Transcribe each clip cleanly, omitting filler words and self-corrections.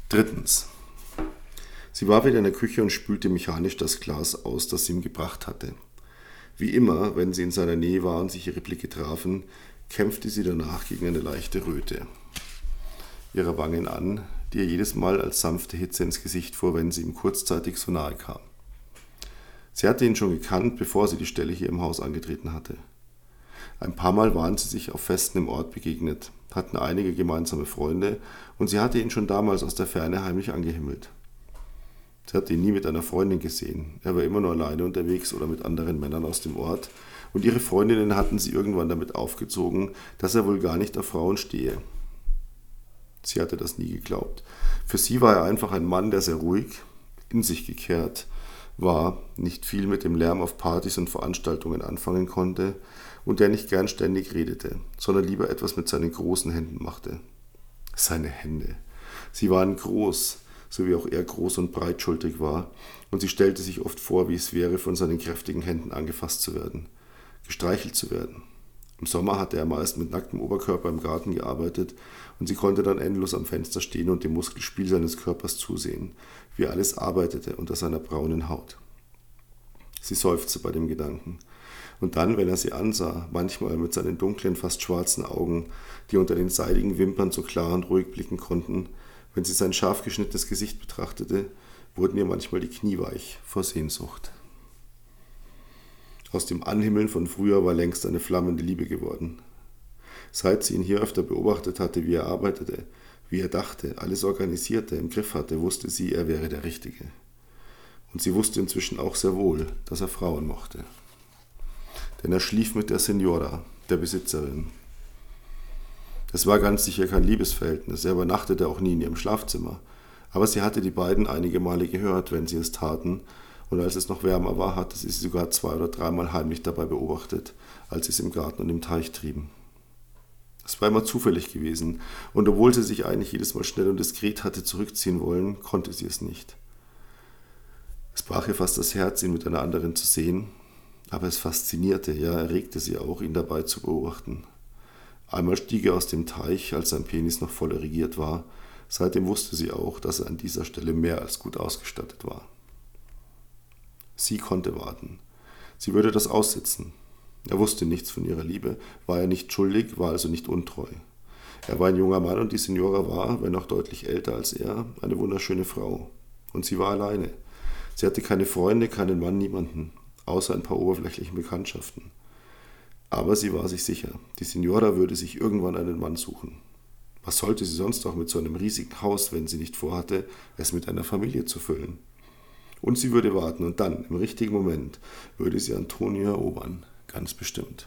Drittens. Sie war wieder in der Küche und spülte mechanisch das Glas aus, das sie ihm gebracht hatte. Wie immer, wenn sie in seiner Nähe war und sich ihre Blicke trafen, kämpfte sie danach gegen eine leichte Röte ihrer Wangen an, die ihr jedes Mal als sanfte Hitze ins Gesicht fuhr, wenn sie ihm kurzzeitig so nahe kam. Sie hatte ihn schon gekannt, bevor sie die Stelle hier im Haus angetreten hatte. Ein paar Mal waren sie sich auf Festen im Ort begegnet, hatten einige gemeinsame Freunde und sie hatte ihn schon damals aus der Ferne heimlich angehimmelt. Sie hatte ihn nie mit einer Freundin gesehen, er war immer nur alleine unterwegs oder mit anderen Männern aus dem Ort und ihre Freundinnen hatten sie irgendwann damit aufgezogen, dass er wohl gar nicht auf Frauen stehe. Sie hatte das nie geglaubt. Für sie war er einfach ein Mann, der sehr ruhig, in sich gekehrt war, nicht viel mit dem Lärm auf Partys und Veranstaltungen anfangen konnte und der nicht gern ständig redete, sondern lieber etwas mit seinen großen Händen machte. Seine Hände. Sie waren groß, so wie auch er groß und breitschultrig war, und sie stellte sich oft vor, wie es wäre, von seinen kräftigen Händen angefasst zu werden, gestreichelt zu werden. Im Sommer hatte er meist mit nacktem Oberkörper im Garten gearbeitet und sie konnte dann endlos am Fenster stehen und dem Muskelspiel seines Körpers zusehen, wie alles arbeitete unter seiner braunen Haut. Sie seufzte bei dem Gedanken. Und dann, wenn er sie ansah, manchmal mit seinen dunklen, fast schwarzen Augen, die unter den seidigen Wimpern so klar und ruhig blicken konnten, wenn sie sein scharf geschnittenes Gesicht betrachtete, wurden ihr manchmal die Knie weich vor Sehnsucht. Aus dem Anhimmeln von früher war längst eine flammende Liebe geworden. Seit sie ihn hier öfter beobachtet hatte, wie er arbeitete, wie er dachte, alles organisierte, im Griff hatte, wusste sie, er wäre der Richtige. Und sie wusste inzwischen auch sehr wohl, dass er Frauen mochte. Denn er schlief mit der Signora, der Besitzerin. Es war ganz sicher kein Liebesverhältnis, er übernachtete auch nie in ihrem Schlafzimmer. Aber sie hatte die beiden einige Male gehört, wenn sie es taten, und als es noch wärmer war, hatte sie sogar 2- oder 3-mal heimlich dabei beobachtet, als sie es im Garten und im Teich trieben. Es war immer zufällig gewesen, und obwohl sie sich eigentlich jedes Mal schnell und diskret hatte zurückziehen wollen, konnte sie es nicht. Es brach ihr fast das Herz, ihn mit einer anderen zu sehen, aber es faszinierte, ja erregte sie auch, ihn dabei zu beobachten. Einmal stieg er aus dem Teich, als sein Penis noch voll irrigiert war. Seitdem wusste sie auch, dass er an dieser Stelle mehr als gut ausgestattet war. Sie konnte warten. Sie würde das aussitzen. Er wusste nichts von ihrer Liebe, war er nicht schuldig, war also nicht untreu. Er war ein junger Mann und die Signora war, wenn auch deutlich älter als er, eine wunderschöne Frau. Und sie war alleine. Sie hatte keine Freunde, keinen Mann, niemanden, außer ein paar oberflächlichen Bekanntschaften. Aber sie war sich sicher, die Signora würde sich irgendwann einen Mann suchen. Was sollte sie sonst auch mit so einem riesigen Haus, wenn sie nicht vorhatte, es mit einer Familie zu füllen? Und sie würde warten und dann, im richtigen Moment, würde sie Antonio erobern, ganz bestimmt.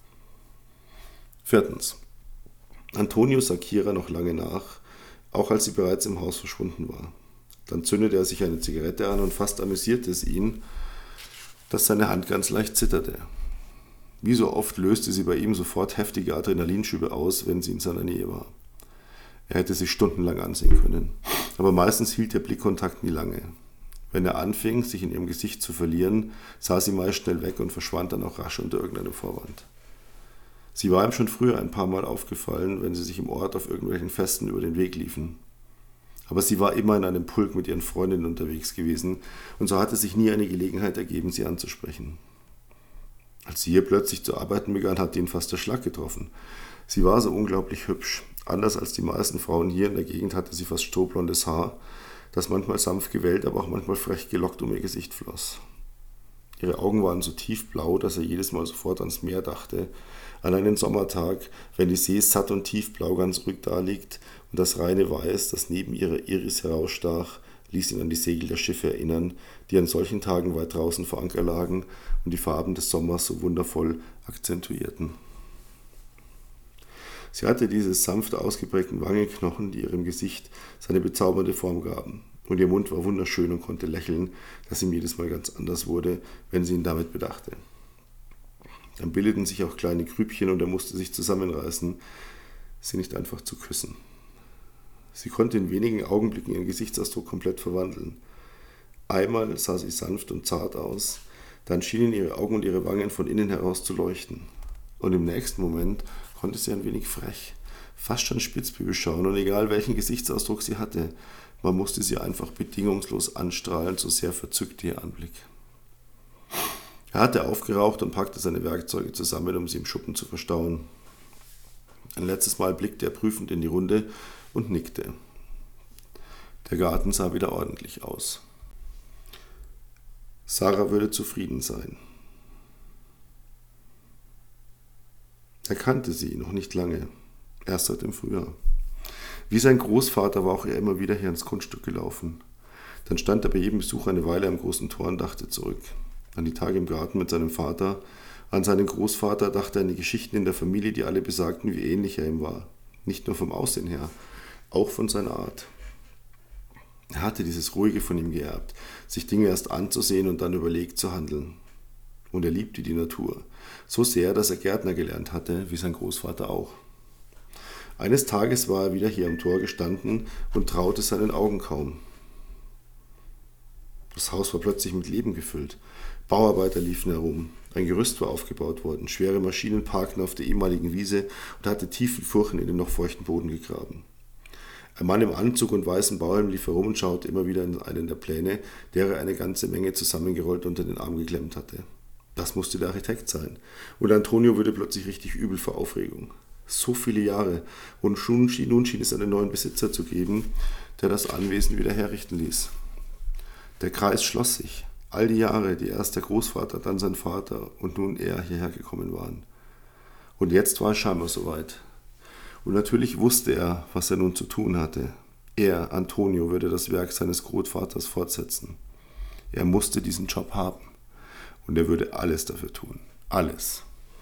4. Antonio sah Kira noch lange nach, auch als sie bereits im Haus verschwunden war. Dann zündete er sich eine Zigarette an und fast amüsierte es ihn, dass seine Hand ganz leicht zitterte. Wie so oft löste sie bei ihm sofort heftige Adrenalinschübe aus, wenn sie in seiner Nähe war. Er hätte sie stundenlang ansehen können, aber meistens hielt der Blickkontakt nie lange. Wenn er anfing, sich in ihrem Gesicht zu verlieren, sah sie meist schnell weg und verschwand dann auch rasch unter irgendeinem Vorwand. Sie war ihm schon früher ein paar Mal aufgefallen, wenn sie sich im Ort auf irgendwelchen Festen über den Weg liefen. Aber sie war immer in einem Pulk mit ihren Freundinnen unterwegs gewesen und so hatte sich nie eine Gelegenheit ergeben, sie anzusprechen. Als sie hier plötzlich zu arbeiten begann, hatte ihn fast der Schlag getroffen. Sie war so unglaublich hübsch. Anders als die meisten Frauen hier in der Gegend hatte sie fast strohblondes Haar, das manchmal sanft gewellt, aber auch manchmal frech gelockt um ihr Gesicht floss. Ihre Augen waren so tiefblau, dass er jedes Mal sofort ans Meer dachte, an einen Sommertag, wenn die See satt und tiefblau ganz ruhig daliegt und das reine Weiß, das neben ihrer Iris herausstach, ließ ihn an die Segel der Schiffe erinnern, die an solchen Tagen weit draußen vor Anker lagen und die Farben des Sommers so wundervoll akzentuierten. Sie hatte diese sanft ausgeprägten Wangenknochen, die ihrem Gesicht seine bezaubernde Form gaben. Und ihr Mund war wunderschön und konnte lächeln, das ihm jedes Mal ganz anders wurde, wenn sie ihn damit bedachte. Dann bildeten sich auch kleine Grübchen und er musste sich zusammenreißen, sie nicht einfach zu küssen. Sie konnte in wenigen Augenblicken ihren Gesichtsausdruck komplett verwandeln. Einmal sah sie sanft und zart aus, dann schienen ihre Augen und ihre Wangen von innen heraus zu leuchten. Und im nächsten Moment konnte sie ein wenig frech, Fast schon spitzbübisch schauen und egal welchen Gesichtsausdruck sie hatte, man musste sie einfach bedingungslos anstrahlen, so sehr verzückte ihr Anblick. Er hatte aufgeraucht und packte seine Werkzeuge zusammen, um sie im Schuppen zu verstauen. Ein letztes Mal blickte er prüfend in die Runde und nickte. Der Garten sah wieder ordentlich aus. Sarah würde zufrieden sein. Er kannte sie noch nicht lange, erst seit dem Frühjahr. Wie sein Großvater war auch er immer wieder hier ins Grundstück gelaufen. Dann stand er bei jedem Besuch eine Weile am großen Tor und dachte zurück. An die Tage im Garten mit seinem Vater, an seinen Großvater, dachte er an die Geschichten in der Familie, die alle besagten, wie ähnlich er ihm war. Nicht nur vom Aussehen her, auch von seiner Art. Er hatte dieses Ruhige von ihm geerbt, sich Dinge erst anzusehen und dann überlegt zu handeln. Und er liebte die Natur, so sehr, dass er Gärtner gelernt hatte, wie sein Großvater auch. Eines Tages war er wieder hier am Tor gestanden und traute seinen Augen kaum. Das Haus war plötzlich mit Leben gefüllt. Bauarbeiter liefen herum. Ein Gerüst war aufgebaut worden. Schwere Maschinen parkten auf der ehemaligen Wiese und hatte tiefen Furchen in den noch feuchten Boden gegraben. Ein Mann im Anzug und weißem Bauhelm lief herum und schaute immer wieder in einen der Pläne, der er eine ganze Menge zusammengerollt unter den Arm geklemmt hatte. Das musste der Architekt sein. Und Antonio wurde plötzlich richtig übel vor Aufregung. So viele Jahre. Und nun schien es einen neuen Besitzer zu geben, der das Anwesen wieder herrichten ließ. Der Kreis schloss sich. All die Jahre, die erst der Großvater, dann sein Vater und nun er hierher gekommen waren. Und jetzt war es scheinbar soweit. Und natürlich wusste er, was er nun zu tun hatte. Er, Antonio, würde das Werk seines Großvaters fortsetzen. Er musste diesen Job haben. Und er würde alles dafür tun. Alles.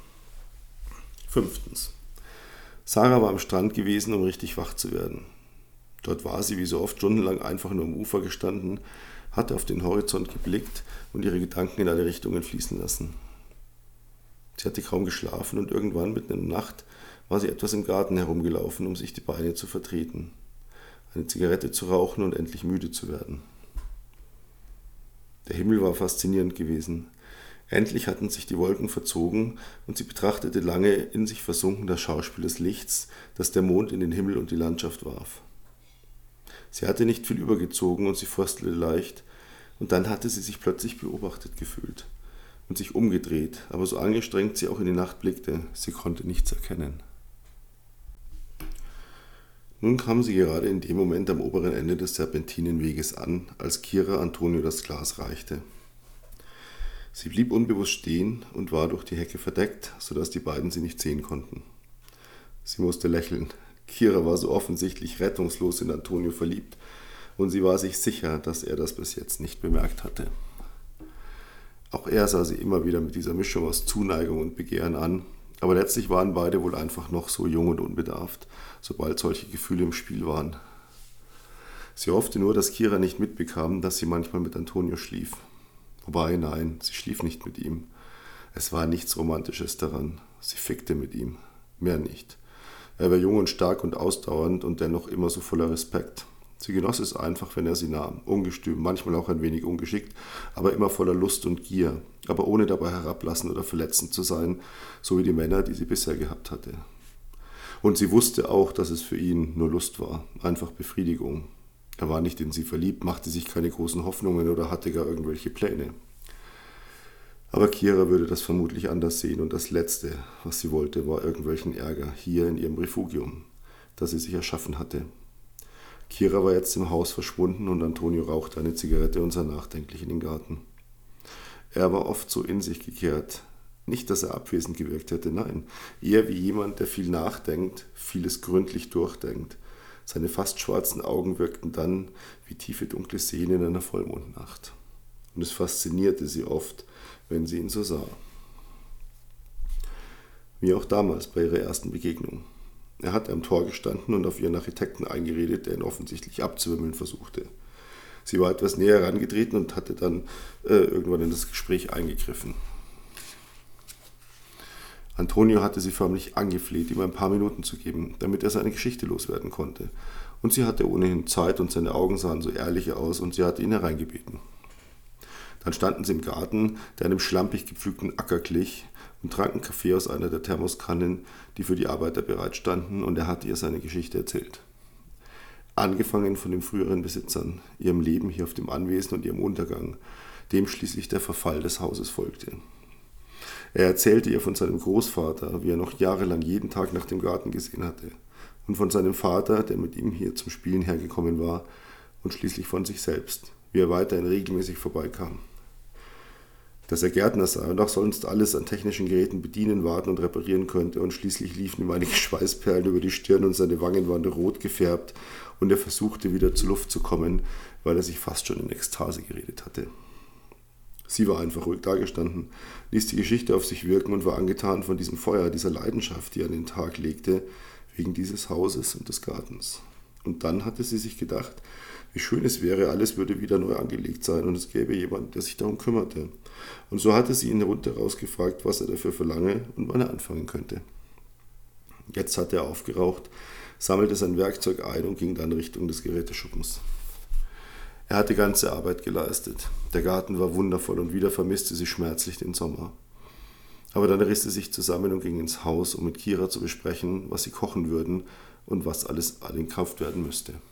5. Sarah war am Strand gewesen, um richtig wach zu werden. Dort war sie wie so oft stundenlang einfach nur am Ufer gestanden, hatte auf den Horizont geblickt und ihre Gedanken in alle Richtungen fließen lassen. Sie hatte kaum geschlafen und irgendwann mitten in der Nacht war sie etwas im Garten herumgelaufen, um sich die Beine zu vertreten, eine Zigarette zu rauchen und endlich müde zu werden. Der Himmel war faszinierend gewesen. Endlich hatten sich die Wolken verzogen und sie betrachtete lange in sich versunken das Schauspiel des Lichts, das der Mond in den Himmel und die Landschaft warf. Sie hatte nicht viel übergezogen und sie fröstelte leicht, und dann hatte sie sich plötzlich beobachtet gefühlt und sich umgedreht, aber so angestrengt sie auch in die Nacht blickte, sie konnte nichts erkennen. Nun kam sie gerade in dem Moment am oberen Ende des Serpentinenweges an, als Kira Antonio das Glas reichte. Sie blieb unbewusst stehen und war durch die Hecke verdeckt, sodass die beiden sie nicht sehen konnten. Sie musste lächeln. Kira war so offensichtlich rettungslos in Antonio verliebt und sie war sich sicher, dass er das bis jetzt nicht bemerkt hatte. Auch er sah sie immer wieder mit dieser Mischung aus Zuneigung und Begehren an, aber letztlich waren beide wohl einfach noch so jung und unbedarft, sobald solche Gefühle im Spiel waren. Sie hoffte nur, dass Kira nicht mitbekam, dass sie manchmal mit Antonio schlief. Wobei, nein, sie schlief nicht mit ihm. Es war nichts Romantisches daran. Sie fickte mit ihm. Mehr nicht. Er war jung und stark und ausdauernd und dennoch immer so voller Respekt. Sie genoss es einfach, wenn er sie nahm. Ungestüm, manchmal auch ein wenig ungeschickt, aber immer voller Lust und Gier. Aber ohne dabei herablassend oder verletzend zu sein, so wie die Männer, die sie bisher gehabt hatte. Und sie wusste auch, dass es für ihn nur Lust war. Einfach Befriedigung. Er war nicht in sie verliebt, machte sich keine großen Hoffnungen oder hatte gar irgendwelche Pläne. Aber Kira würde das vermutlich anders sehen und das Letzte, was sie wollte, war irgendwelchen Ärger hier in ihrem Refugium, das sie sich erschaffen hatte. Kira war jetzt im Haus verschwunden und Antonio rauchte eine Zigarette und sah nachdenklich in den Garten. Er war oft so in sich gekehrt. Nicht, dass er abwesend gewirkt hätte, nein, eher wie jemand, der viel nachdenkt, vieles gründlich durchdenkt. Seine fast schwarzen Augen wirkten dann wie tiefe dunkle Seen in einer Vollmondnacht. Und es faszinierte sie oft, wenn sie ihn so sah. Wie auch damals bei ihrer ersten Begegnung. Er hatte am Tor gestanden und auf ihren Architekten eingeredet, der ihn offensichtlich abzuwimmeln versuchte. Sie war etwas näher herangetreten und hatte dann irgendwann in das Gespräch eingegriffen. Antonio hatte sie förmlich angefleht, ihm ein paar Minuten zu geben, damit er seine Geschichte loswerden konnte. Und sie hatte ohnehin Zeit und seine Augen sahen so ehrlich aus und sie hatte ihn hereingebeten. Dann standen sie im Garten, der einem schlampig gepflügten Acker glich, und tranken Kaffee aus einer der Thermoskannen, die für die Arbeiter bereitstanden, und er hatte ihr seine Geschichte erzählt. Angefangen von den früheren Besitzern, ihrem Leben hier auf dem Anwesen und ihrem Untergang, dem schließlich der Verfall des Hauses folgte. Er erzählte ihr von seinem Großvater, wie er noch jahrelang jeden Tag nach dem Garten gesehen hatte, und von seinem Vater, der mit ihm hier zum Spielen hergekommen war, und schließlich von sich selbst, wie er weiterhin regelmäßig vorbeikam. Dass er Gärtner sei und auch sonst alles an technischen Geräten bedienen, warten und reparieren könnte, und schließlich liefen ihm einige Schweißperlen über die Stirn und seine Wangen waren rot gefärbt und er versuchte wieder zur Luft zu kommen, weil er sich fast schon in Ekstase geredet hatte. Sie war einfach ruhig dagestanden, ließ die Geschichte auf sich wirken und war angetan von diesem Feuer, dieser Leidenschaft, die er an den Tag legte, wegen dieses Hauses und des Gartens. Und dann hatte sie sich gedacht, wie schön es wäre, alles würde wieder neu angelegt sein und es gäbe jemand, der sich darum kümmerte. Und so hatte sie ihn rundheraus gefragt, was er dafür verlange und wann er anfangen könnte. Jetzt hatte er aufgeraucht, sammelte sein Werkzeug ein und ging dann Richtung des Geräteschuppens. Er hatte ganze Arbeit geleistet. Der Garten war wundervoll und wieder vermisste sie schmerzlich den Sommer. Aber dann riss sie sich zusammen und ging ins Haus, um mit Kira zu besprechen, was sie kochen würden und was alles in Kraft werden müsste.